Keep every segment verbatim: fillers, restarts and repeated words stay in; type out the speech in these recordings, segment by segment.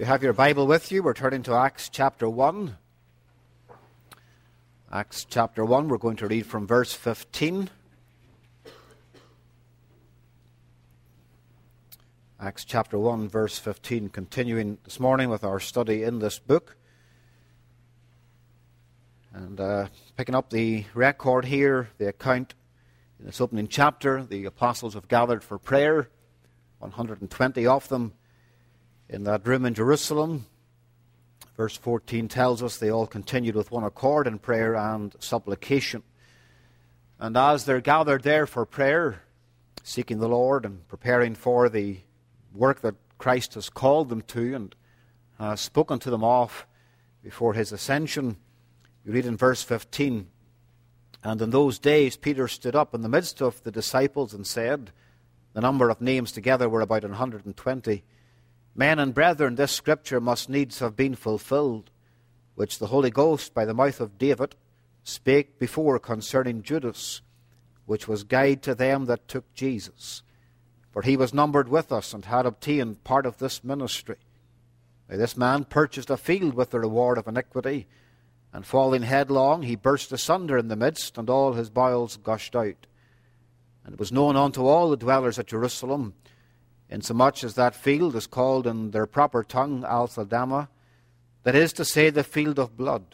You have your Bible with you. We're turning to Acts chapter one. Acts chapter one, we're going to read from verse fifteen. Acts chapter one, verse fifteen, continuing this morning with our study in this book. And uh, picking up the record here, the account in this opening chapter, the apostles have gathered for prayer, one hundred twenty of them, in that room in Jerusalem. Verse fourteen tells us they all continued with one accord in prayer and supplication. And as they're gathered there for prayer, seeking the Lord and preparing for the work that Christ has called them to and has spoken to them of before his ascension, you read in verse fifteen, "And in those days Peter stood up in the midst of the disciples and said," the number of names together were about one hundred twenty, "Men and brethren, this scripture must needs have been fulfilled, which the Holy Ghost by the mouth of David spake before concerning Judas, which was guide to them that took Jesus. For he was numbered with us and had obtained part of this ministry. Now this man purchased a field with the reward of iniquity, and falling headlong, he burst asunder in the midst, and all his bowels gushed out. And it was known unto all the dwellers at Jerusalem, insomuch as that field is called in their proper tongue Al-Thaldama, that is to say, the field of blood.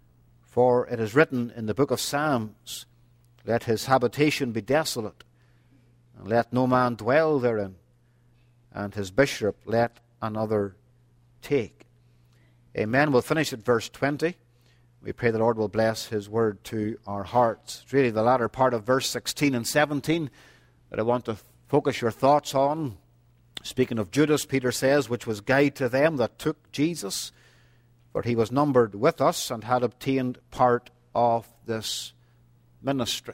For it is written in the book of Psalms, Let his habitation be desolate, and let no man dwell therein, and his bishop let another take." Amen. We'll finish at verse twenty. We pray the Lord will bless his word to our hearts. It's really the latter part of verse sixteen and seventeen that I want to focus your thoughts on. Speaking of Judas, Peter says, "Which was guide to them that took Jesus, for he was numbered with us and had obtained part of this ministry."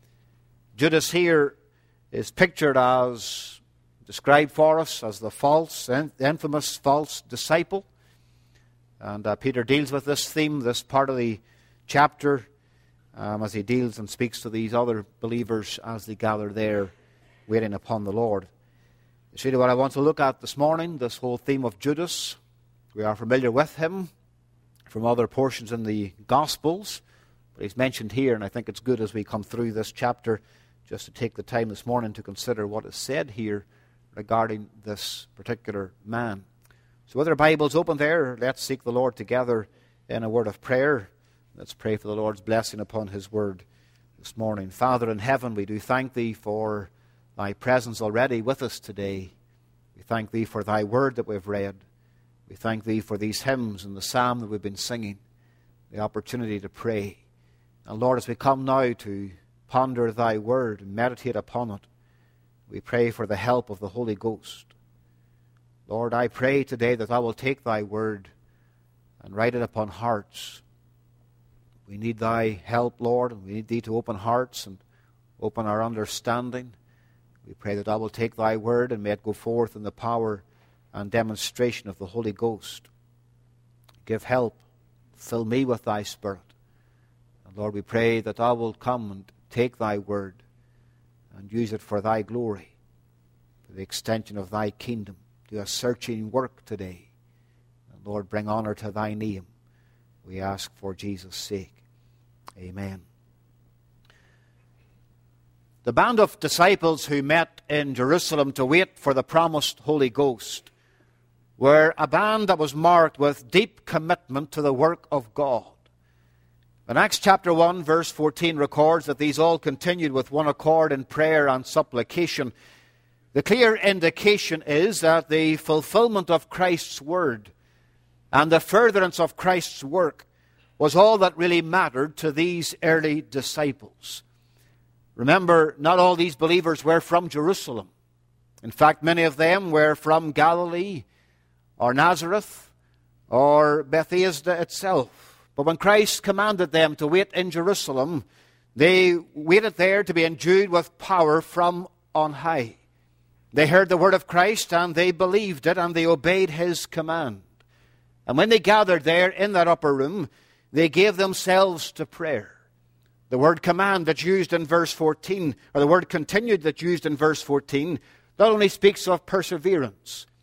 Judas here is pictured as, described for us as the false, the infamous false disciple. And uh, Peter deals with this theme, this part of the chapter, um, as he deals and speaks to these other believers as they gather there, waiting upon the Lord. It's really what I want to look at this morning, this whole theme of Judas. We are familiar with him from other portions in the Gospels, but he's mentioned here, and I think it's good as we come through this chapter just to take the time this morning to consider what is said here regarding this particular man. So with our Bibles open there, let's seek the Lord together in a word of prayer. Let's pray for the Lord's blessing upon his word this morning. Father in heaven, we do thank thee for thy presence already with us today. We thank thee for thy word that we've read. We thank thee for these hymns and the psalm that we've been singing, the opportunity to pray. And Lord, as we come now to ponder thy word and meditate upon it, we pray for the help of the Holy Ghost. Lord, I pray today that thou will take thy word and write it upon hearts. We need thy help, Lord, and we need thee to open hearts and open our understanding. We pray that thou will take thy word and may it go forth in the power and demonstration of the Holy Ghost. Give help. Fill me with thy Spirit. And Lord, we pray that thou wilt come and take thy word and use it for thy glory, for the extension of thy kingdom. Do a searching work today. And Lord, bring honor to thy name. We ask for Jesus' sake. Amen. The band of disciples who met in Jerusalem to wait for the promised Holy Ghost were a band that was marked with deep commitment to the work of God. In Acts chapter one, verse fourteen records that these all continued with one accord in prayer and supplication. The clear indication is that the fulfillment of Christ's word and the furtherance of Christ's work was all that really mattered to these early disciples. Remember, not all these believers were from Jerusalem. In fact, many of them were from Galilee or Nazareth or Bethesda itself. But when Christ commanded them to wait in Jerusalem, they waited there to be endued with power from on high. They heard the word of Christ and they believed it and they obeyed his command. And when they gathered there in that upper room, they gave themselves to prayer. The word command that's used in verse fourteen, or the word continued that's used in verse fourteen, not only speaks of perseverance.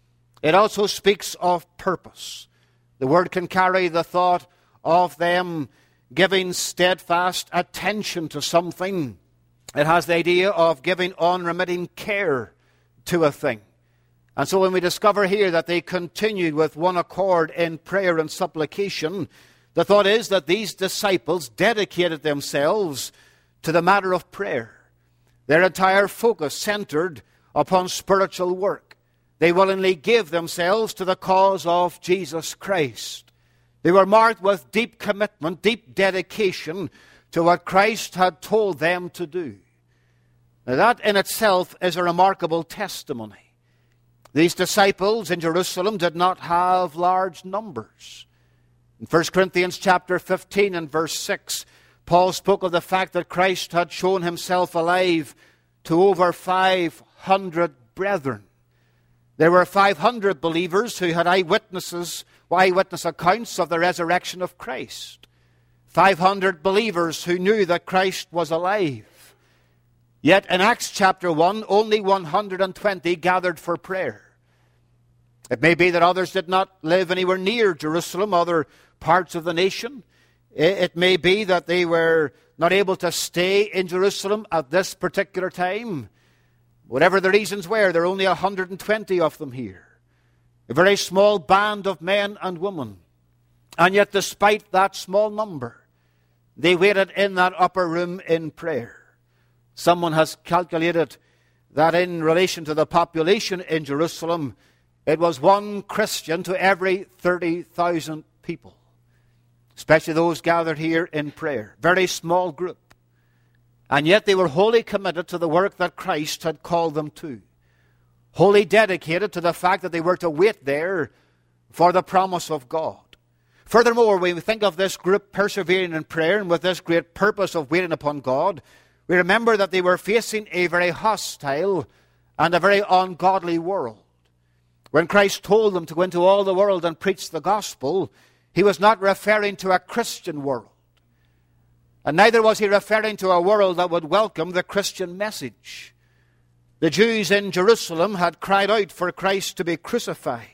it also speaks of purpose. The word can carry the thought of them giving steadfast attention to something. It has the idea of giving unremitting care to a thing. And so when we discover here that they continued with one accord in prayer and supplication, the thought is that these disciples dedicated themselves to the matter of prayer. Their entire focus centered upon spiritual work. They willingly gave themselves to the cause of Jesus Christ. They were marked with deep commitment, deep dedication to what Christ had told them to do. Now that in itself is a remarkable testimony. These disciples in Jerusalem did not have large numbers. In First Corinthians chapter fifteen and verse six, Paul spoke of the fact that Christ had shown himself alive to over five hundred brethren. There were five hundred believers who had eyewitnesses, eyewitness accounts of the resurrection of Christ. five hundred believers who knew that Christ was alive. Yet in Acts chapter one, only one hundred twenty gathered for prayer. It may be that others did not live anywhere near Jerusalem, other parts of the nation. It may be that they were not able to stay in Jerusalem at this particular time. Whatever the reasons were, there are only one hundred twenty of them here. A very small band of men and women. And yet despite that small number, they waited in that upper room in prayer. Someone has calculated that in relation to the population in Jerusalem, it was one Christian to every thirty thousand people, especially those gathered here in prayer. Very small group. And yet they were wholly committed to the work that Christ had called them to. Wholly dedicated to the fact that they were to wait there for the promise of God. Furthermore, when we think of this group persevering in prayer and with this great purpose of waiting upon God, we remember that they were facing a very hostile and a very ungodly world. When Christ told them to go into all the world and preach the gospel, he was not referring to a Christian world. And neither was he referring to a world that would welcome the Christian message. The Jews in Jerusalem had cried out for Christ to be crucified.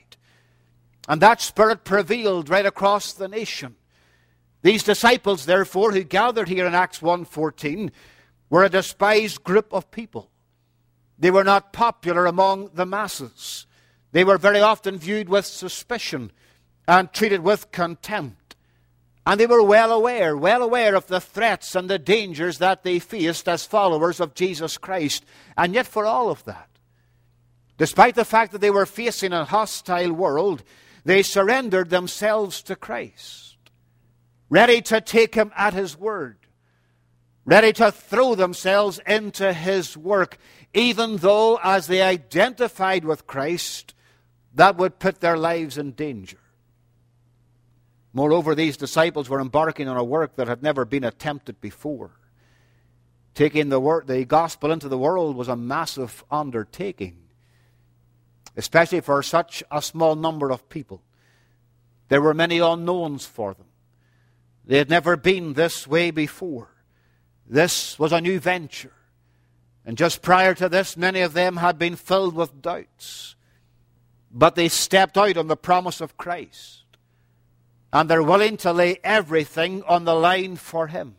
And that spirit prevailed right across the nation. These disciples, therefore, who gathered here in Acts one fourteen, were a despised group of people. They were not popular among the masses. They were very often viewed with suspicion and treated with contempt. And they were well aware, well aware of the threats and the dangers that they faced as followers of Jesus Christ. And yet for all of that, despite the fact that they were facing a hostile world, they surrendered themselves to Christ, ready to take him at his word, ready to throw themselves into his work, even though, as they identified with Christ, that would put their lives in danger. Moreover, these disciples were embarking on a work that had never been attempted before. Taking the, word, the gospel into the world was a massive undertaking, especially for such a small number of people. There were many unknowns for them. They had never been this way before. This was a new venture. And just prior to this, many of them had been filled with doubts. But they stepped out on the promise of Christ. And they're willing to lay everything on the line for him.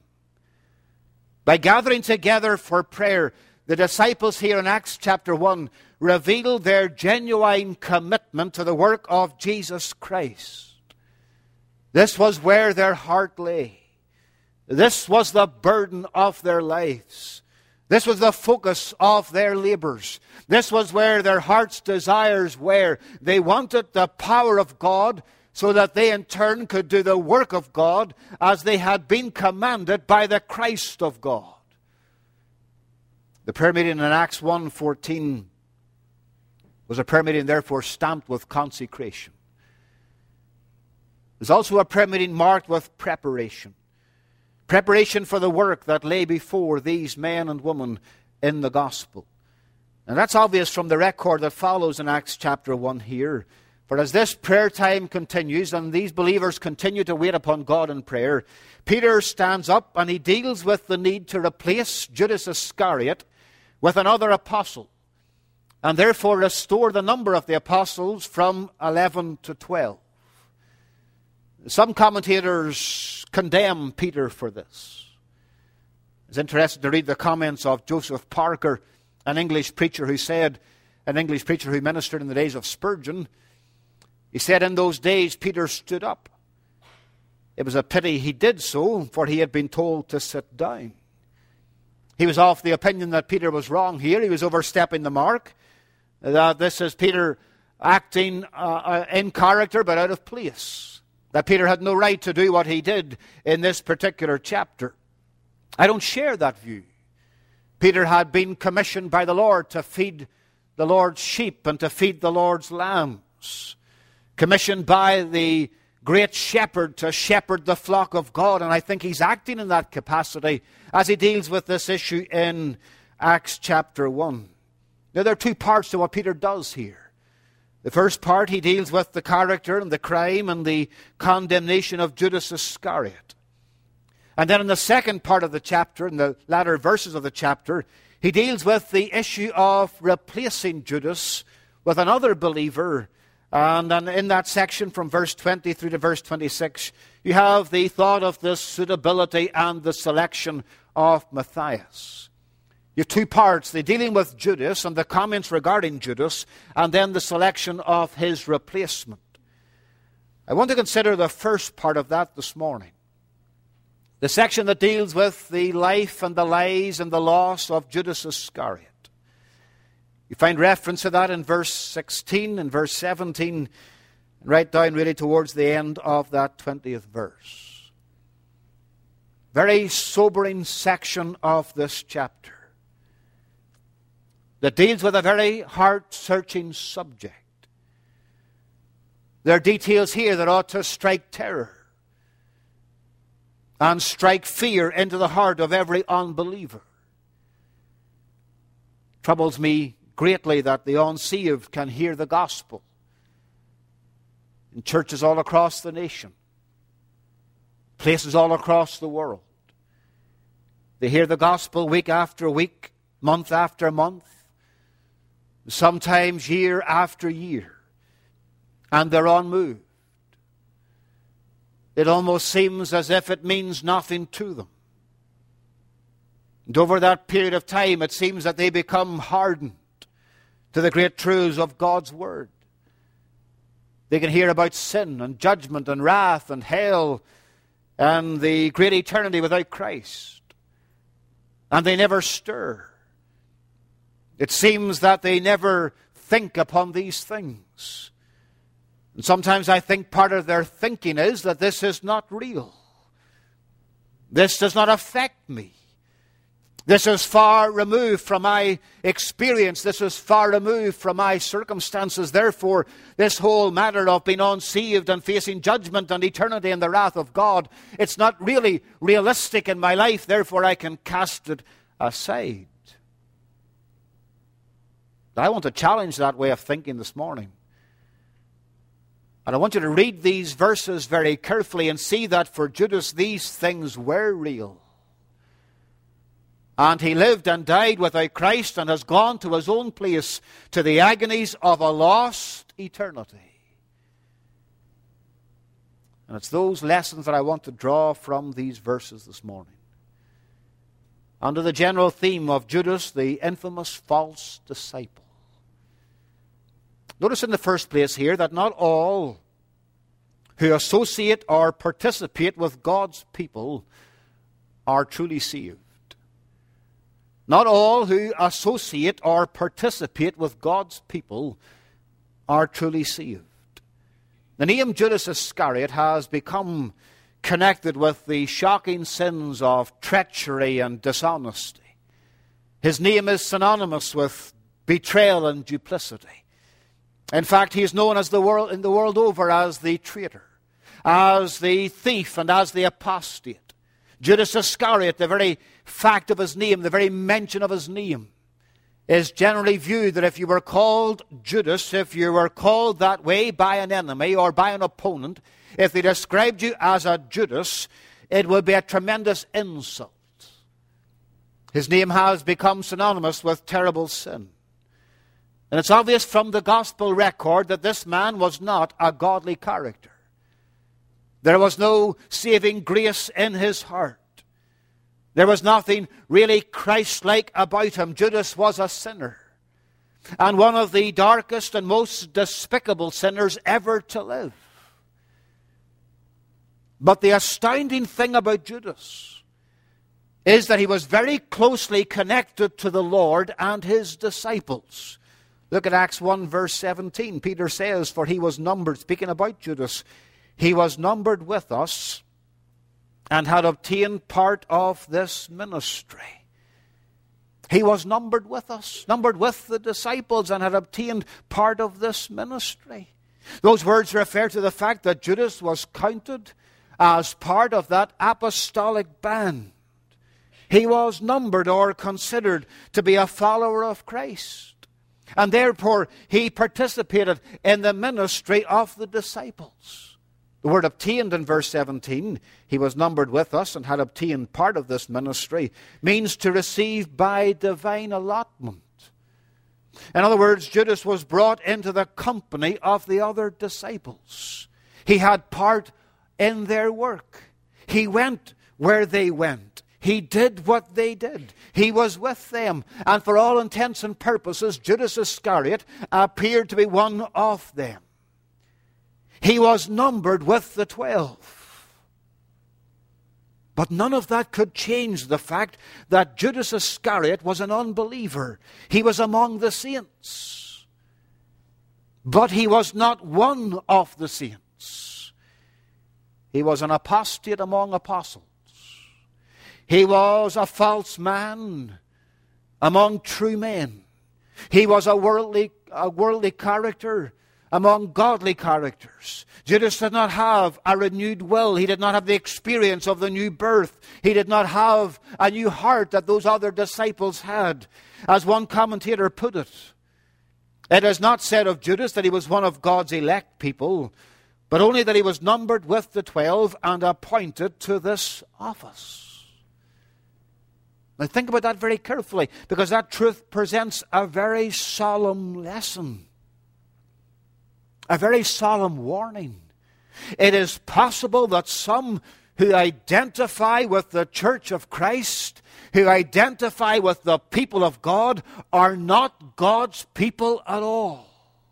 By gathering together for prayer, the disciples here in Acts chapter one revealed their genuine commitment to the work of Jesus Christ. This was where their heart lay. This was the burden of their lives. This was the focus of their labors. This was where their heart's desires were. They wanted the power of God so that they in turn could do the work of God as they had been commanded by the Christ of God. The prayer meeting in Acts one fourteen was a prayer meeting therefore stamped with consecration. It was also a prayer meeting marked with preparation. Preparation for the work that lay before these men and women in the gospel. And that's obvious from the record that follows in Acts chapter one here. For as this prayer time continues and these believers continue to wait upon God in prayer, Peter stands up and he deals with the need to replace Judas Iscariot with another apostle. and therefore restore the number of the apostles from eleven to twelve. Some commentators condemn Peter for this. It's interesting to read the comments of Joseph Parker, an English preacher who said, an English preacher who ministered in the days of Spurgeon. He said, in those days Peter stood up. It was a pity he did so, for he had been told to sit down. He was of the opinion that Peter was wrong here. He was overstepping the mark. That this is Peter acting uh, in character but out of place. That Peter had no right to do what he did in this particular chapter. I don't share that view. Peter had been commissioned by the Lord to feed the Lord's sheep and to feed the Lord's lambs. Commissioned by the great shepherd to shepherd the flock of God. And I think he's acting in that capacity as he deals with this issue in Acts chapter one. Now, there are two parts to what Peter does here. The first part, he deals with the character and the crime and the condemnation of Judas Iscariot. And then in the second part of the chapter, in the latter verses of the chapter, he deals with the issue of replacing Judas with another believer. And, and in that section from verse twenty through to verse twenty-six, you have the thought of the suitability and the selection of Matthias. You have two parts, the dealing with Judas and the comments regarding Judas, and then the selection of his replacement. I want to consider the first part of that this morning. The section that deals with the life and the lies and the loss of Judas Iscariot. You find reference to that in verse sixteen and verse seventeen, right down really towards the end of that twentieth verse. Very sobering section of this chapter that deals with a very heart-searching subject. There are details here that ought to strike terror and strike fear into the heart of every unbeliever. It troubles me greatly that the unsaved can hear the gospel in churches all across the nation, places all across the world. They hear the gospel week after week, month after month, sometimes year after year, and they're unmoved. It almost seems as if it means nothing to them. And over that period of time, it seems that they become hardened to the great truths of God's Word. They can hear about sin and judgment and wrath and hell and the great eternity without Christ. And they never stir. It seems that they never think upon these things. And sometimes I think part of their thinking is that this is not real. This does not affect me. This is far removed from my experience. This is far removed from my circumstances. Therefore, this whole matter of being unsaved and facing judgment and eternity and the wrath of God, it's not really realistic in my life. Therefore, I can cast it aside. I want to challenge that way of thinking this morning. And I want you to read these verses very carefully and see that for Judas these things were real. And he lived and died without Christ and has gone to his own place to the agonies of a lost eternity. And it's those lessons that I want to draw from these verses this morning. Under the general theme of Judas, the infamous false disciple. Notice in the first place here that not all who associate or participate with God's people are truly saved. Not all who associate or participate with God's people are truly saved. The name Judas Iscariot has become connected with the shocking sins of treachery and dishonesty. His name is synonymous with betrayal and duplicity. In fact, he is known as the world, in the world over as the traitor, as the thief, and as the apostate. Judas Iscariot, the very fact of his name, the very mention of his name, is generally viewed that if you were called Judas, if you were called that way by an enemy or by an opponent, if they described you as a Judas, it would be a tremendous insult. His name has become synonymous with terrible sin. And it's obvious from the gospel record that this man was not a godly character. There was no saving grace in his heart. There was nothing really Christ-like about him. Judas was a sinner, and one of the darkest and most despicable sinners ever to live. But the astounding thing about Judas is that he was very closely connected to the Lord and his disciples. Look at Acts one verse seventeen. Peter says, for he was numbered, speaking about Judas, he was numbered with us and had obtained part of this ministry. He was numbered with us, numbered with the disciples, and had obtained part of this ministry. Those words refer to the fact that Judas was counted as part of that apostolic band. He was numbered or considered to be a follower of Christ. And therefore, he participated in the ministry of the disciples. The word obtained in verse seventeen, he was numbered with us and had obtained part of this ministry, means to receive by divine allotment. In other words, Judas was brought into the company of the other disciples. He had part in their work. He went where they went. He did what they did. He was with them. And for all intents and purposes, Judas Iscariot appeared to be one of them. He was numbered with the twelve. But none of that could change the fact that Judas Iscariot was an unbeliever. He was among the saints. But he was not one of the saints. He was an apostate among apostles. He was a false man among true men. He was a worldly, a worldly character among godly characters. Judas did not have a renewed will. He did not have the experience of the new birth. He did not have a new heart that those other disciples had. As one commentator put it, it is not said of Judas that he was one of God's elect people, but only that he was numbered with the twelve and appointed to this office. Now think about that very carefully, because that truth presents a very solemn lesson. A very solemn warning. It is possible that some who identify with the Church of Christ, who identify with the people of God, are not God's people at all.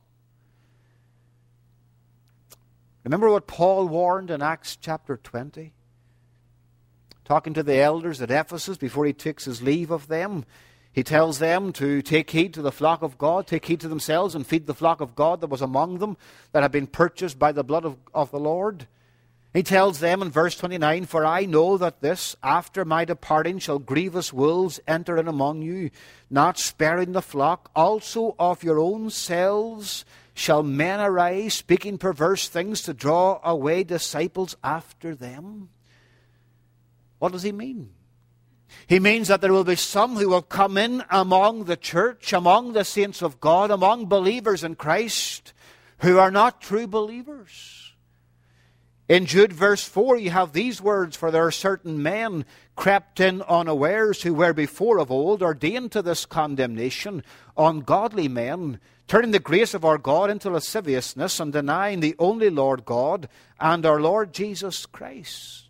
Remember what Paul warned in Acts chapter twenty? Talking to the elders at Ephesus before he takes his leave of them. He tells them to take heed to the flock of God, take heed to themselves, and feed the flock of God that was among them, that had been purchased by the blood of, of the Lord. He tells them in verse twenty-nine, for I know that this, after my departing, shall grievous wolves enter in among you, not sparing the flock. Also of your own selves shall men arise, speaking perverse things to draw away disciples after them. What does he mean? He means that there will be some who will come in among the church, among the saints of God, among believers in Christ, who are not true believers. In Jude verse four, you have these words, for there are certain men crept in unawares, who were before of old ordained to this condemnation, ungodly men, turning the grace of our God into lasciviousness, and denying the only Lord God and our Lord Jesus Christ.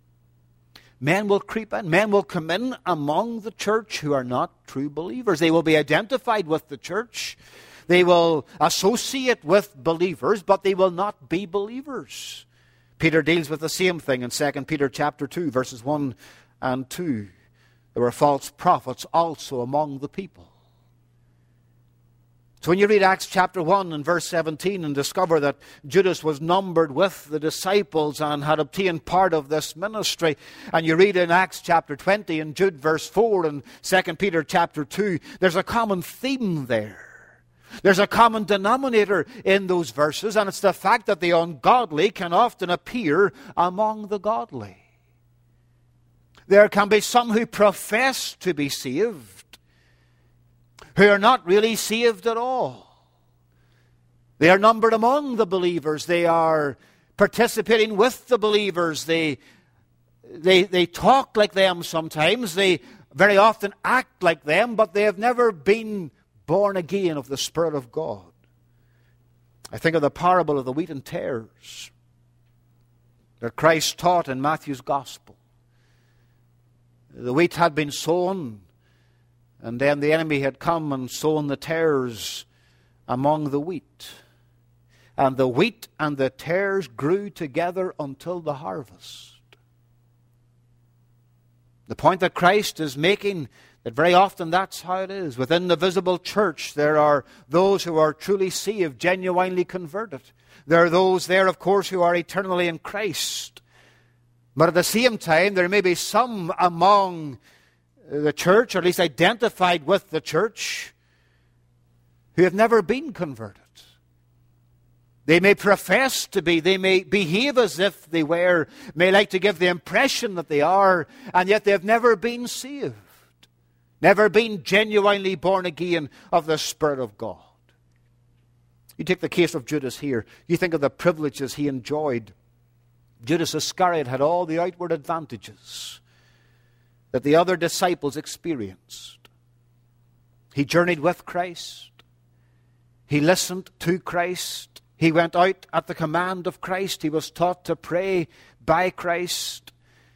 Men will creep in. Men will come in among the church who are not true believers. They will be identified with the church. They will associate with believers, but they will not be believers. Peter deals with the same thing in Second Peter chapter two, verses one and two. There were false prophets also among the people. So when you read Acts chapter one and verse seventeen and discover that Judas was numbered with the disciples and had obtained part of this ministry, and you read in Acts chapter twenty and Jude verse four and Second Peter chapter two, there's a common theme there. There's a common denominator in those verses, and it's the fact that the ungodly can often appear among the godly. There can be some who profess to be saved, who are not really saved at all. They are numbered among the believers. They are participating with the believers. They, they, they talk like them sometimes. They very often act like them, but they have never been born again of the Spirit of God. I think of the parable of the wheat and tares that Christ taught in Matthew's Gospel. The wheat had been sown, and then the enemy had come and sown the tares among the wheat. And the wheat and the tares grew together until the harvest. The point that Christ is making, that very often that's how it is. Within the visible church, there are those who are truly saved, genuinely converted. There are those there, of course, who are eternally in Christ. But at the same time, there may be some among the church, or at least identified with the church, who have never been converted. They may profess to be, they may behave as if they were, may like to give the impression that they are, and yet they have never been saved. Never been genuinely born again of the Spirit of God. You take the case of Judas here. You think of the privileges he enjoyed. Judas Iscariot had all the outward advantages that the other disciples experienced. He journeyed with Christ. He listened to Christ. He went out at the command of Christ. He was taught to pray by Christ.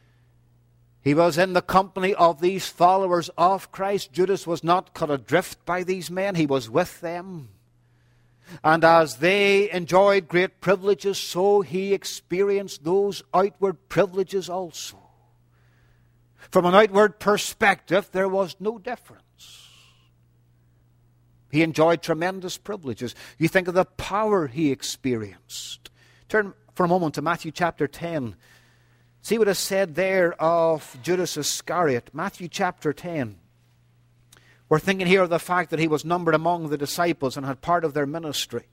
He was in the company of these followers of Christ. Judas was not cut adrift by these men. He was with them. And as they enjoyed great privileges, so he experienced those outward privileges also. From an outward perspective, there was no difference. He enjoyed tremendous privileges. You think of the power he experienced. Turn for a moment to Matthew chapter ten. See what is said there of Judas Iscariot. Matthew chapter ten. We're thinking here of the fact that he was numbered among the disciples and had part of their ministry.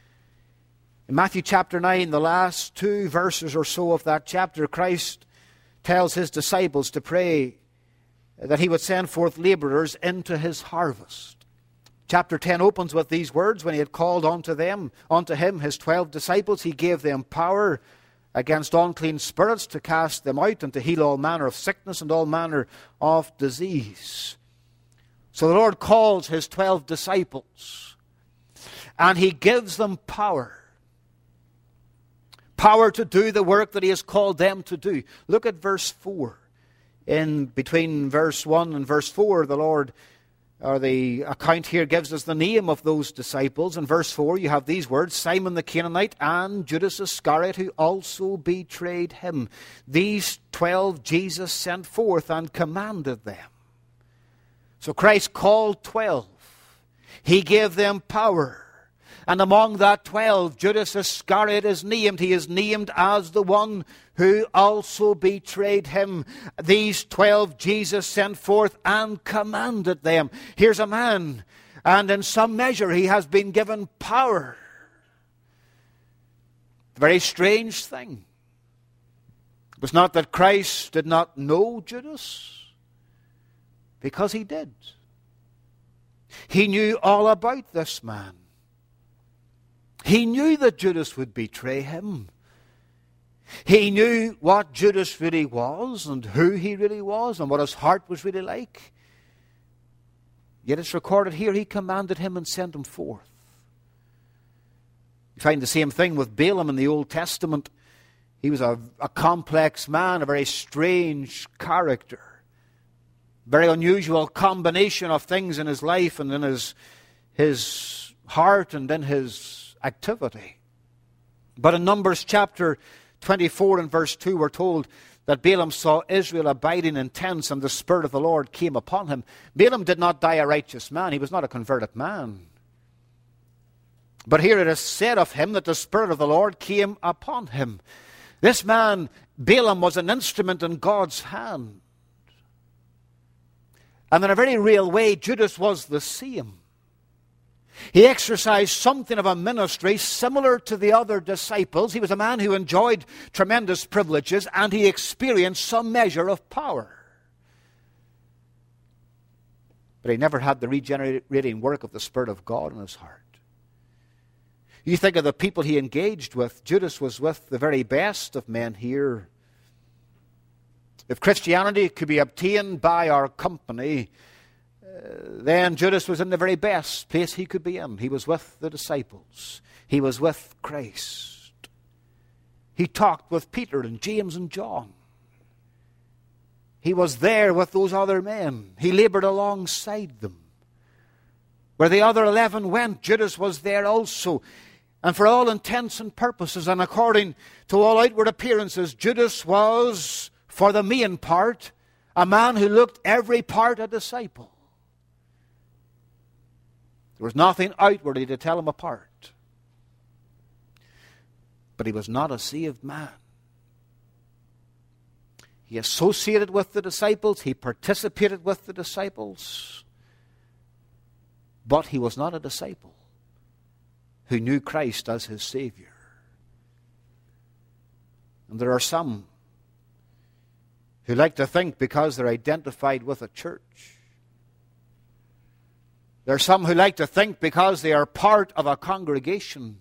In Matthew chapter nine, the last two verses or so of that chapter, Christ tells his disciples to pray that he would send forth laborers into his harvest. Chapter ten opens with these words: when he had called unto them, unto him his twelve disciples, he gave them power against unclean spirits to cast them out and to heal all manner of sickness and all manner of disease. So the Lord calls his twelve disciples and he gives them power. Power to do the work that he has called them to do. Look at verse four. In between verse one and verse four, the Lord, or the account here gives us the name of those disciples. In verse four, you have these words: Simon the Canaanite and Judas Iscariot, who also betrayed him. These twelve Jesus sent forth and commanded them. So Christ called twelve. He gave them power. And among that twelve, Judas Iscariot is named. He is named as the one who also betrayed him. These twelve Jesus sent forth and commanded them. Here's a man, and in some measure he has been given power. A very strange thing. It was not that Christ did not know Judas, because he did. He knew all about this man. He knew that Judas would betray him. He knew what Judas really was and who he really was and what his heart was really like. Yet it's recorded here, he commanded him and sent him forth. You find the same thing with Balaam in the Old Testament. He was a, a complex man, a very strange character. Very unusual combination of things in his life and in his, his heart and in his activity. But in Numbers chapter twenty-four and verse two, we're told that Balaam saw Israel abiding in tents and the Spirit of the Lord came upon him. Balaam did not die a righteous man. He was not a converted man. But here it is said of him that the Spirit of the Lord came upon him. This man, Balaam, was an instrument in God's hand. And in a very real way, Judas was the same. He exercised something of a ministry similar to the other disciples. He was a man who enjoyed tremendous privileges and he experienced some measure of power. But he never had the regenerating work of the Spirit of God in his heart. You think of the people he engaged with. Judas was with the very best of men here. If Christianity could be obtained by our company, then Judas was in the very best place he could be in. He was with the disciples. He was with Christ. He talked with Peter and James and John. He was there with those other men. He labored alongside them. Where the other eleven went, Judas was there also. And for all intents and purposes, and according to all outward appearances, Judas was, for the main part, a man who looked every part a disciple. There was nothing outwardly to tell him apart. But he was not a saved man. He associated with the disciples. He participated with the disciples. But he was not a disciple who knew Christ as his Savior. And there are some who like to think because they're identified with a church. There are some who like to think because they are part of a congregation,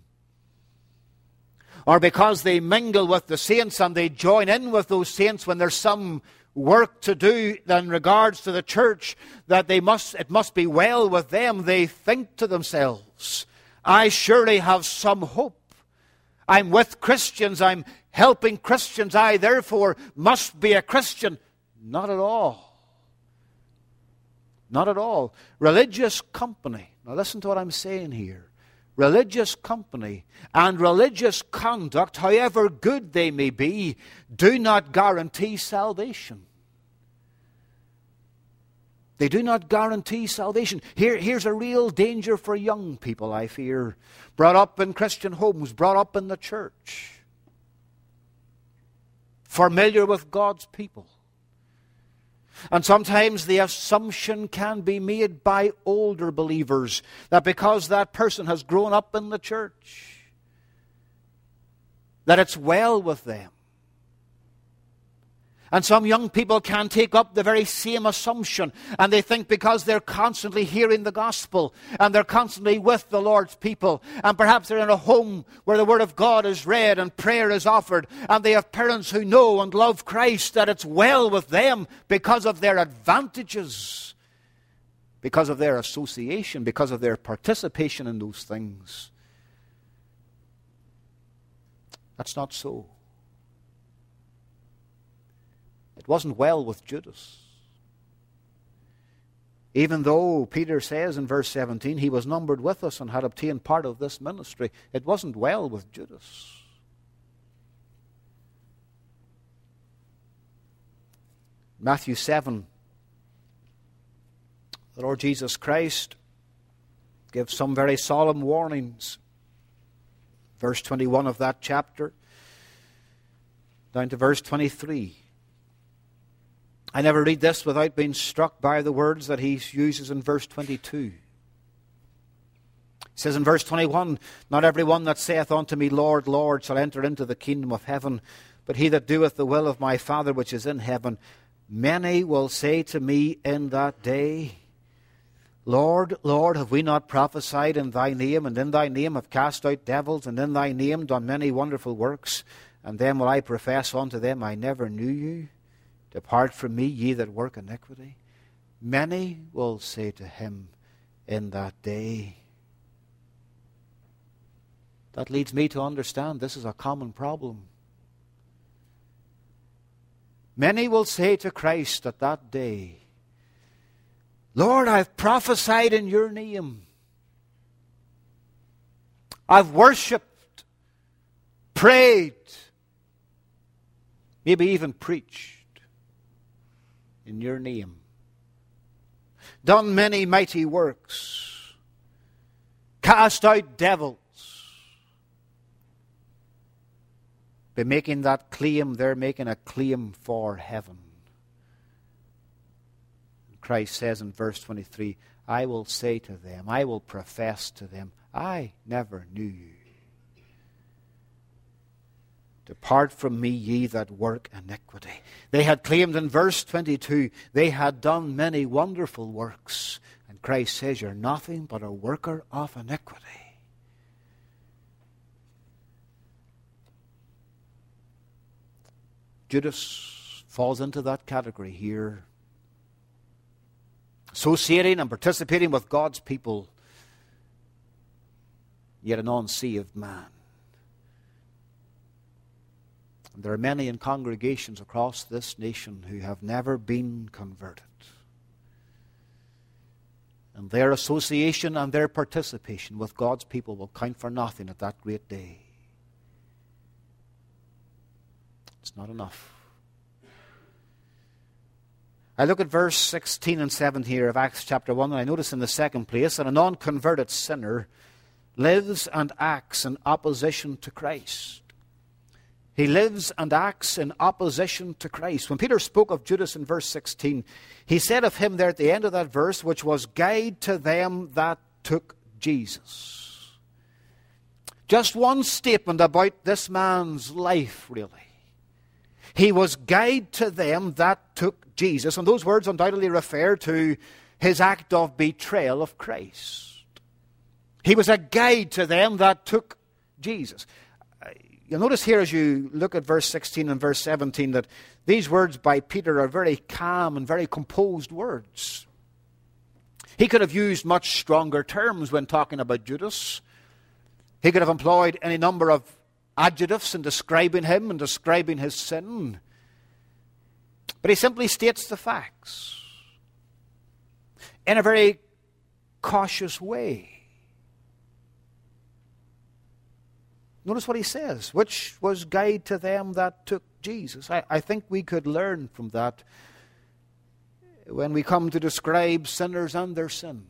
or because they mingle with the saints and they join in with those saints when there's some work to do in regards to the church, that they must it must be well with them. They think to themselves, I surely have some hope. I'm with Christians. I'm helping Christians. I therefore must be a Christian. Not at all. Not at all. Religious company. Now listen to what I'm saying here. Religious company and religious conduct, however good they may be, do not guarantee salvation. They do not guarantee salvation. Here, here's a real danger for young people, I fear. Brought up in Christian homes, brought up in the church. Familiar with God's people. And sometimes the assumption can be made by older believers that because that person has grown up in the church, that it's well with them. And some young people can take up the very same assumption, and they think because they're constantly hearing the gospel and they're constantly with the Lord's people, and perhaps they're in a home where the Word of God is read and prayer is offered, and they have parents who know and love Christ, that it's well with them because of their advantages, because of their association, because of their participation in those things. That's not so. It wasn't well with Judas. Even though Peter says in verse seventeen, he was numbered with us and had obtained part of this ministry, it wasn't well with Judas. Matthew seven, the Lord Jesus Christ gives some very solemn warnings. Verse twenty-one of that chapter, down to verse twenty-three. I never read this without being struck by the words that he uses in verse twenty-two. He says in verse twenty-one, not every one that saith unto me, Lord, Lord, shall enter into the kingdom of heaven, but he that doeth the will of my Father which is in heaven. Many will say to me in that day, Lord, Lord, have we not prophesied in thy name, and in thy name have cast out devils, and in thy name done many wonderful works? And then will I profess unto them, I never knew you. Depart from me, ye that work iniquity. Many will say to him in that day. That leads me to understand this is a common problem. Many will say to Christ at that day, Lord, I've prophesied in your name. I've worshipped, prayed, maybe even preached in your name. Done many mighty works. Cast out devils. By making that claim, they're making a claim for heaven. Christ says in verse twenty-three, I will say to them, I will profess to them, I never knew you. Depart from me, ye that work iniquity. They had claimed in verse twenty-two, they had done many wonderful works. And Christ says, you're nothing but a worker of iniquity. Judas falls into that category here. associating and participating with God's people, yet an unsaved man. And there are many in congregations across this nation who have never been converted. And their association and their participation with God's people will count for nothing at that great day. It's not enough. I look at verse sixteen and seventeen here of Acts chapter one, and I notice in the second place that a non-converted sinner lives and acts in opposition to Christ. He lives and acts in opposition to Christ. When Peter spoke of Judas in verse sixteen, he said of him there at the end of that verse, which was guide to them that took Jesus. Just one statement about this man's life, really. He was guide to them that took Jesus. And those words undoubtedly refer to his act of betrayal of Christ. He was a guide to them that took Jesus. You'll notice here as you look at verse sixteen and verse seventeen that these words by Peter are very calm and very composed words. He could have used much stronger terms when talking about Judas. He could have employed any number of adjectives in describing him and describing his sin. But he simply states the facts in a very cautious way. Notice what he says, which was guide to them that took Jesus. I, I think we could learn from that when we come to describe sinners and their sin.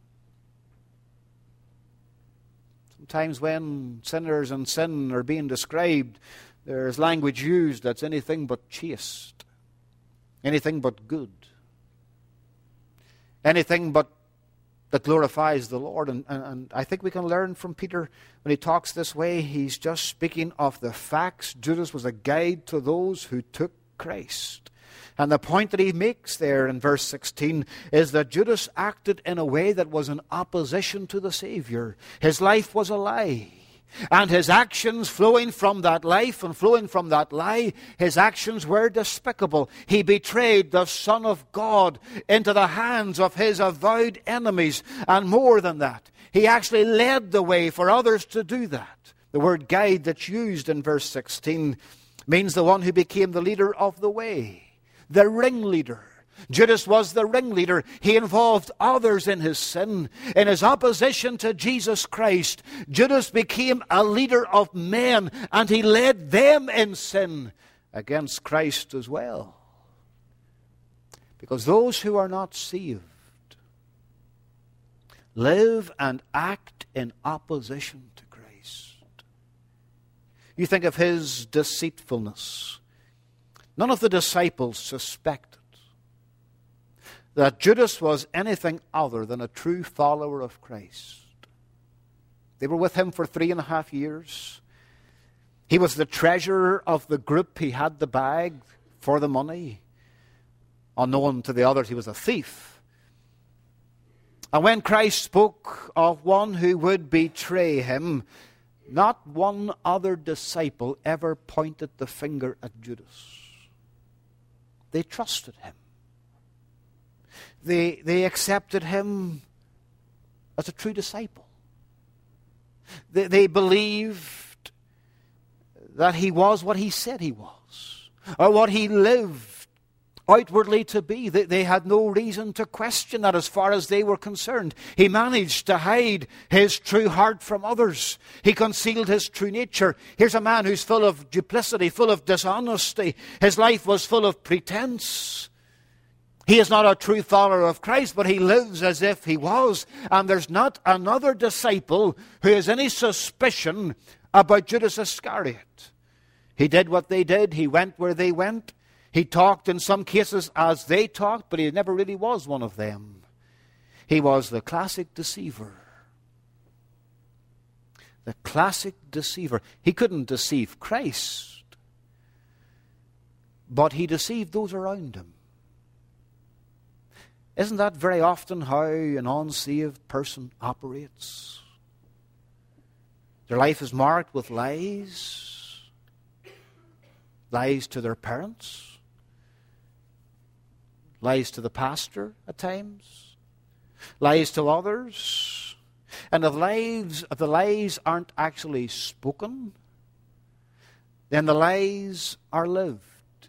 Sometimes when sinners and sin are being described, there's language used that's anything but chaste, anything but good, anything but that glorifies the Lord. And, and, and I think we can learn from Peter when he talks this way. He's just speaking of the facts. Judas was a guide to those who took Christ. And the point that he makes there in verse sixteen is that Judas acted in a way that was in opposition to the Savior. His life was a lie. And his actions flowing from that life and flowing from that lie, his actions were despicable. He betrayed the Son of God into the hands of his avowed enemies. And more than that, he actually led the way for others to do that. The word guide that's used in verse sixteen means the one who became the leader of the way, the ringleader. Judas was the ringleader. He involved others in his sin. In his opposition to Jesus Christ, Judas became a leader of men, and he led them in sin against Christ as well. Because those who are not saved live and act in opposition to Christ. You think of his deceitfulness. None of the disciples suspected that Judas was anything other than a true follower of Christ. They were with him for three and a half years. He was the treasurer of the group. He had the bag for the money. Unknown to the others, he was a thief. And when Christ spoke of one who would betray him, not one other disciple ever pointed the finger at Judas. They trusted him. They, they accepted him as a true disciple. They, they believed that he was what he said he was, or what he lived outwardly to be. They, they had no reason to question that as far as they were concerned. He managed to hide his true heart from others. He concealed his true nature. Here's a man who's full of duplicity, full of dishonesty. His life was full of pretense. He is not a true follower of Christ, but he lives as if he was. And there's not another disciple who has any suspicion about Judas Iscariot. He did what they did. He went where they went. He talked in some cases as they talked, but he never really was one of them. He was the classic deceiver. The classic deceiver. He couldn't deceive Christ, but he deceived those around him. Isn't that very often how an unsaved person operates? Their life is marked with lies. Lies to their parents. Lies to the pastor at times. lies to others. And if lies, if the lies aren't actually spoken, then the lies are lived.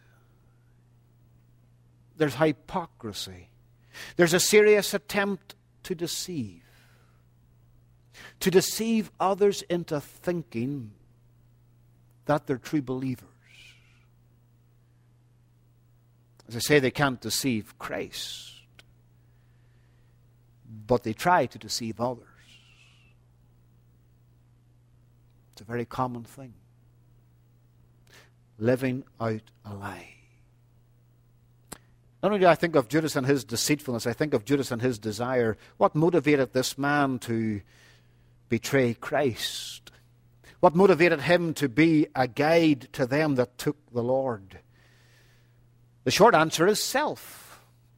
There's hypocrisy. There's a serious attempt to deceive. To deceive others into thinking that they're true believers. As I say, they can't deceive Christ, but they try to deceive others. It's a very common thing. Living out a lie. Not only do I think of Judas and his deceitfulness, I think of Judas and his desire. What motivated this man to betray Christ? What motivated him to be a guide to them that took the Lord? The short answer is self.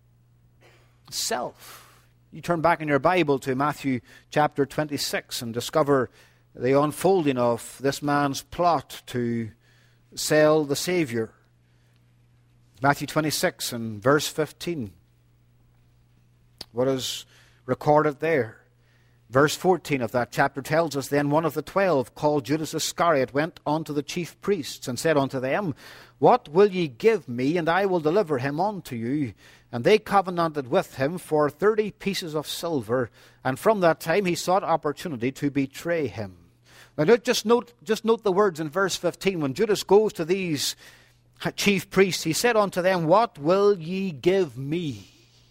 Self. You turn back in your Bible to Matthew chapter twenty-six and discover the unfolding of this man's plot to sell the Savior. Matthew twenty-six and verse fifteen. What is recorded there? Verse fourteen of that chapter tells us, Then one of the twelve, called Judas Iscariot, went unto the chief priests, and said unto them, What will ye give me, and I will deliver him unto you? And they covenanted with him for thirty pieces of silver, and from that time he sought opportunity to betray him. Now just note, just note the words in verse fifteen. When Judas goes to these chief priests, he said unto them, What will ye give me?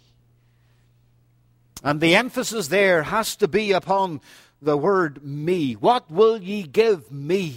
And the emphasis there has to be upon the word me. What will ye give me?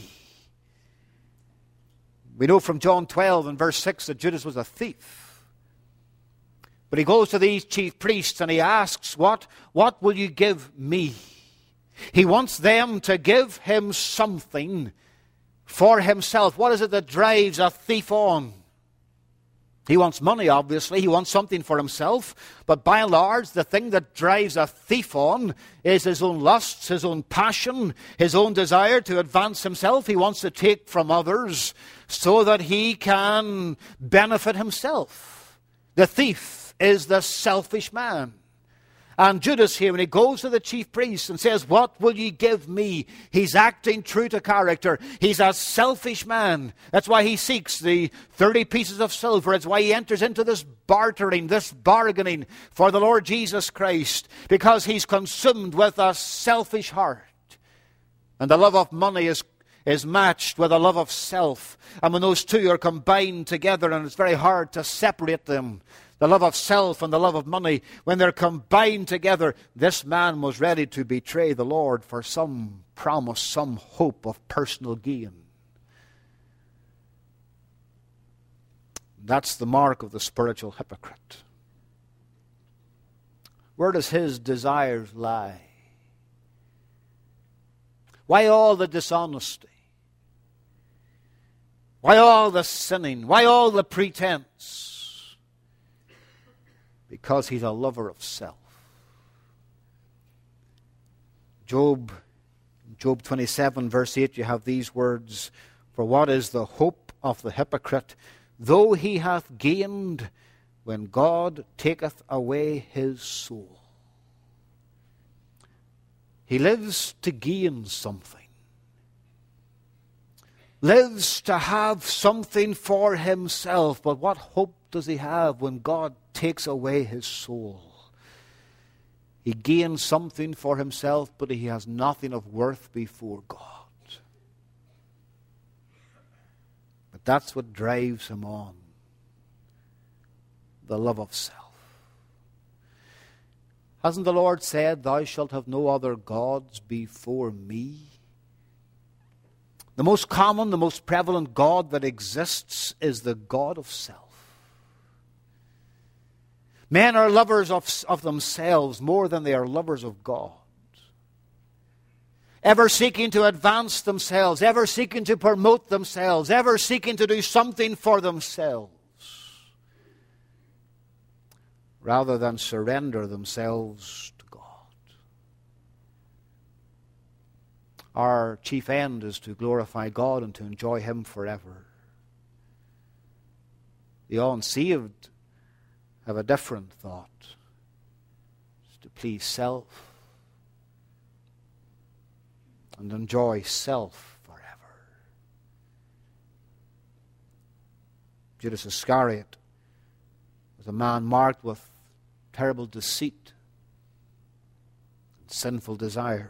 We know from John twelve and verse six that Judas was a thief. But he goes to these chief priests and he asks, What, what will you give me? He wants them to give him something for himself. What is it that drives a thief on? He wants money, obviously. He wants something for himself. But by and large, the thing that drives a thief on is his own lusts, his own passion, his own desire to advance himself. He wants to take from others so that he can benefit himself. The thief is the selfish man. And Judas here, when he goes to the chief priests and says, What will ye give me? He's acting true to character. He's a selfish man. That's why he seeks the thirty pieces of silver. It's why he enters into this bartering, this bargaining for the Lord Jesus Christ. Because he's consumed with a selfish heart. And the love of money is, is matched with a love of self. And when those two are combined together, and it's very hard to separate them, the love of self and the love of money, when they're combined together, this man was ready to betray the Lord for some promise, some hope of personal gain. That's the mark of the spiritual hypocrite. Where does his desires lie? Why all the dishonesty? Why all the sinning? Why all the pretense? Because he's a lover of self. Job, Job twenty-seven, verse eight, you have these words, For what is the hope of the hypocrite, though he hath gained, when God taketh away his soul? He lives to gain something. Lives to have something for himself, but what hope does he have when God takes away his soul? He gains something for himself, but he has nothing of worth before God. But that's what drives him on. The love of self. Hasn't the Lord said, Thou shalt have no other gods before me? The most common, the most prevalent God that exists is the God of self. Men are lovers of, of themselves more than they are lovers of God. Ever seeking to advance themselves, ever seeking to promote themselves, ever seeking to do something for themselves, rather than surrender themselves to God. Our chief end is to glorify God and to enjoy Him forever. The unsaved have a different thought. It's to please self and enjoy self forever. Judas Iscariot was a man marked with terrible deceit and sinful desires.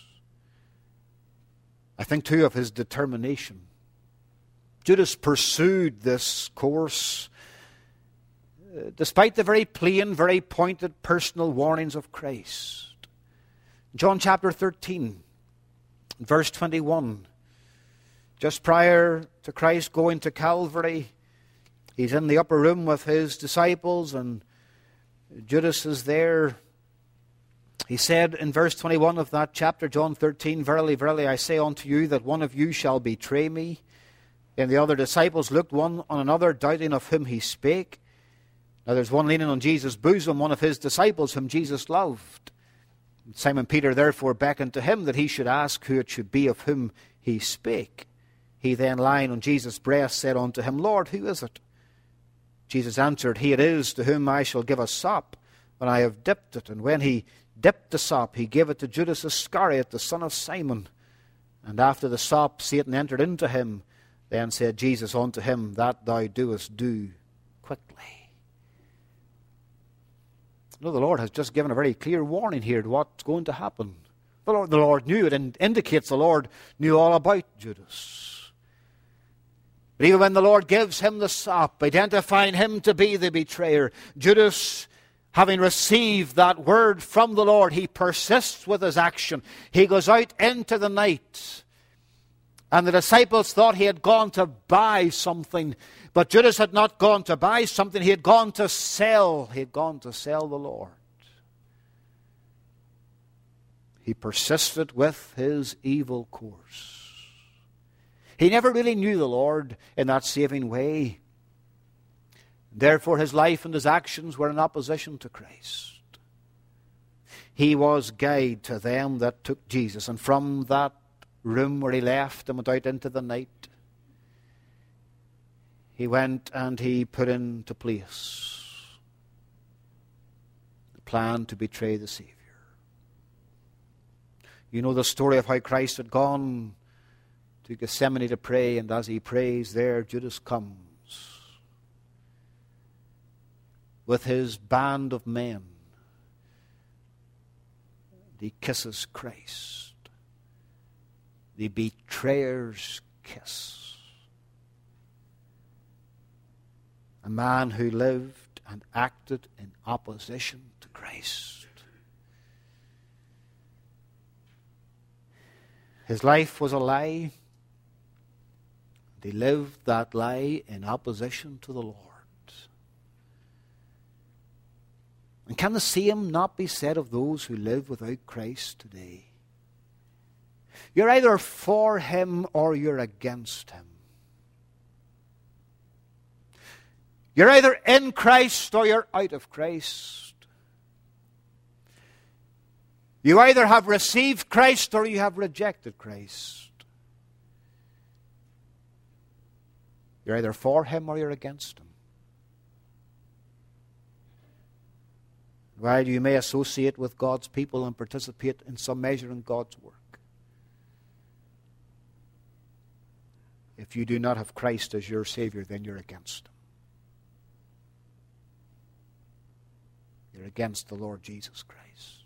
I think too of his determination. Judas pursued this course uh, despite the very plain, very pointed personal warnings of Christ. John chapter thirteen, verse twenty-one. Just prior to Christ going to Calvary, he's in the upper room with his disciples, and Judas is there. He said in verse twenty-one of that chapter, John thirteen, "Verily, verily, I say unto you, that one of you shall betray me." And the other disciples looked one on another, doubting of whom he spake. Now there's one leaning on Jesus' bosom, one of his disciples whom Jesus loved. Simon Peter therefore beckoned to him that he should ask who it should be of whom he spake. He then, lying on Jesus' breast, said unto him, "Lord, who is it?" Jesus answered, "He it is to whom I shall give a sop when I have dipped it." And when he dipped the sop, he gave it to Judas Iscariot, the son of Simon. And after the sop, Satan entered into him. Then said Jesus unto him, "That thou doest, do quickly." You know, the Lord has just given a very clear warning here to what's going to happen. The Lord, the Lord knew it, and indicates the Lord knew all about Judas. But even when the Lord gives him the sop, identifying him to be the betrayer, Judas, having received that word from the Lord, he persists with his action. He goes out into the night. And the disciples thought he had gone to buy something. But Judas had not gone to buy something. He had gone to sell. He had gone to sell the Lord. He persisted with his evil course. He never really knew the Lord in that saving way. Therefore, his life and his actions were in opposition to Christ. He was guide to them that took Jesus. And from that room where he left and went out into the night, he went and he put into place the plan to betray the Savior. You know the story of how Christ had gone to Gethsemane to pray, and as he prays there, Judas comes with his band of men. He kisses Christ. The betrayer's kiss. A man who lived and acted in opposition to Christ. His life was a lie. He lived that lie in opposition to the Lord. And can the same not be said of those who live without Christ today? You're either for him or you're against him. You're either in Christ or you're out of Christ. You either have received Christ or you have rejected Christ. You're either for him or you're against him. While you may associate with God's people and participate in some measure in God's work, if you do not have Christ as your Savior, then you're against him. You're against the Lord Jesus Christ.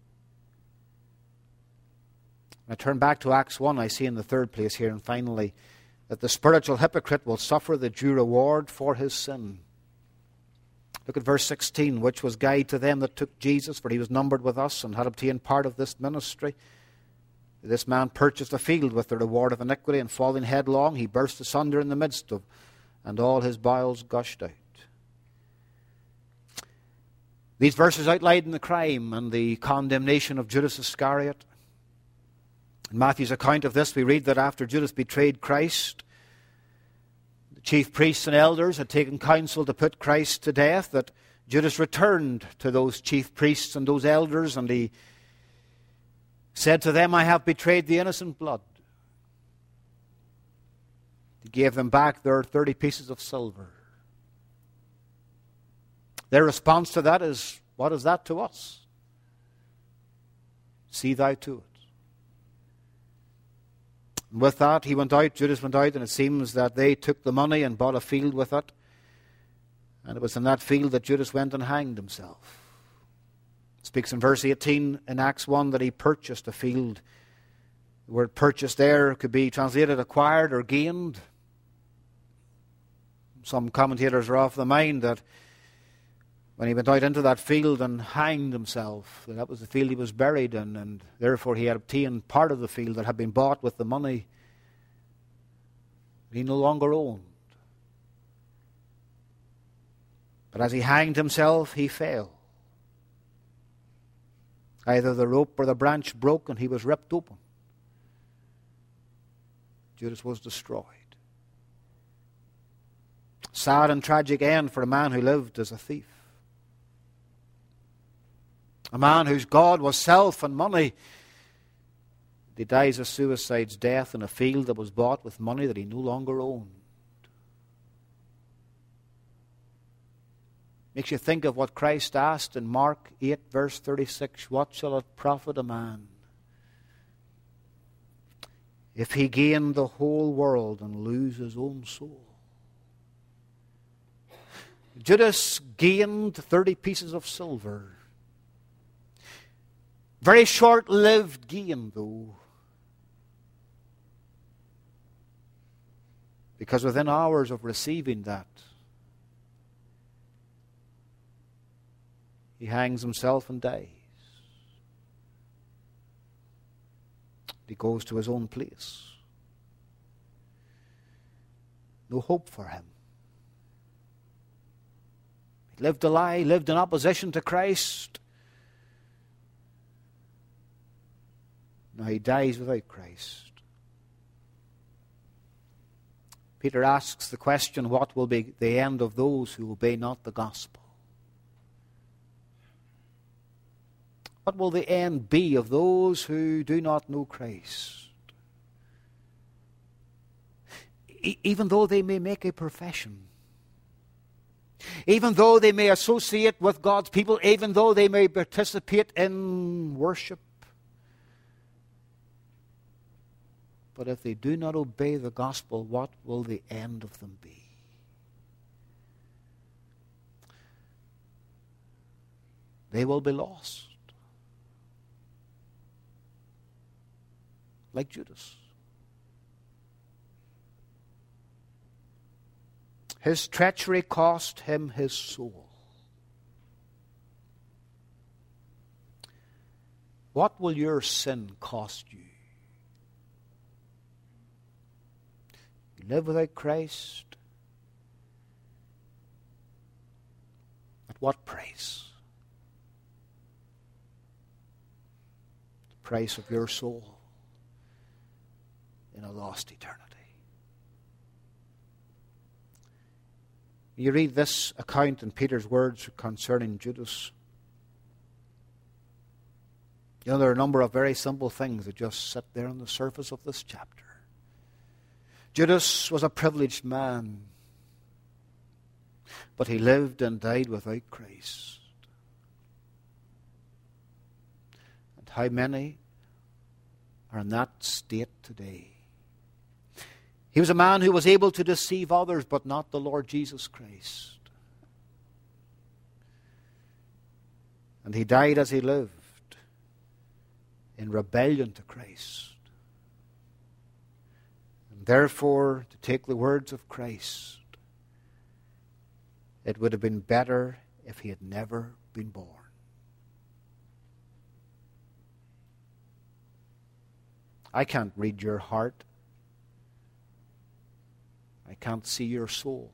When I turn back to Acts one, I see in the third place here, and finally, that the spiritual hypocrite will suffer the due reward for his sin. Look at verse sixteen, "Which was guide to them that took Jesus, for he was numbered with us, and had obtained part of this ministry. This man purchased a field with the reward of iniquity, and falling headlong, he burst asunder in the midst of, and all his bowels gushed out." These verses outline the crime and the condemnation of Judas Iscariot. In Matthew's account of this, we read that after Judas betrayed Christ, the chief priests and elders had taken counsel to put Christ to death, that Judas returned to those chief priests and those elders, and he said to them, "I have betrayed the innocent blood." He gave them back their thirty pieces of silver. Their response to that is, what is that to us? See thou to it. And with that, he went out, Judas went out, and it seems that they took the money and bought a field with it. And it was in that field that Judas went and hanged himself. It speaks in verse eighteen in Acts one that he purchased a field. The word purchased there could be translated acquired or gained. Some commentators are of the mind that when he went out into that field and hanged himself, that was the field he was buried in, and therefore he had obtained part of the field that had been bought with the money he no longer owned. But as he hanged himself, he fell. Either the rope or the branch broke and he was ripped open. Judas was destroyed. Sad and tragic end for a man who lived as a thief. A man whose God was self and money. He dies a suicide's death in a field that was bought with money that he no longer owned. Makes you think of what Christ asked in Mark eight, verse thirty-six. What shall it profit a man if he gain the whole world and lose his own soul? Judas gained thirty pieces of silver. Very short-lived gain, though. Because within hours of receiving that, he hangs himself and dies. He goes to his own place. No hope for him. He lived a lie, lived in opposition to Christ. Now he dies without Christ. Peter asks the question, what will be the end of those who obey not the gospel? What will the end be of those who do not know Christ? E- even though they may make a profession, even though they may associate with God's people, even though they may participate in worship, but if they do not obey the gospel, what will the end of them be? They will be lost. Like Judas. His treachery cost him his soul. What will your sin cost you? You live without Christ. At what price? The price of your soul in a lost eternity. You read this account in Peter's words concerning Judas. You know, there are a number of very simple things that just sit there on the surface of this chapter. Judas was a privileged man, but he lived and died without Christ. And how many are in that state today? He was a man who was able to deceive others, but not the Lord Jesus Christ. And he died as he lived, in rebellion to Christ. And therefore, to take the words of Christ, it would have been better if he had never been born. I can't read your heart. I can't see your soul.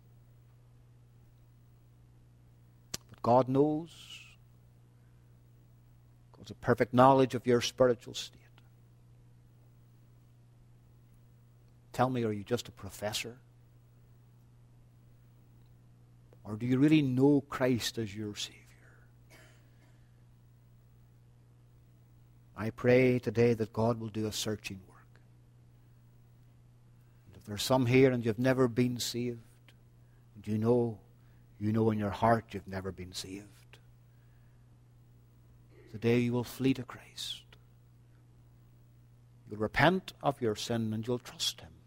But God knows. God's a perfect knowledge of your spiritual state. Tell me, are you just a professor? Or do you really know Christ as your Savior? I pray today that God will do a searching work. And if there's some here and you've never been saved, and you know, you know in your heart you've never been saved, today you will flee to Christ. You'll repent of your sin and you'll trust him.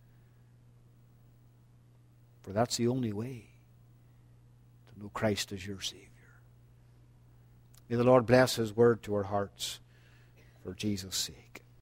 For that's the only way to know Christ as your Savior. May the Lord bless his word to our hearts for Jesus' sake.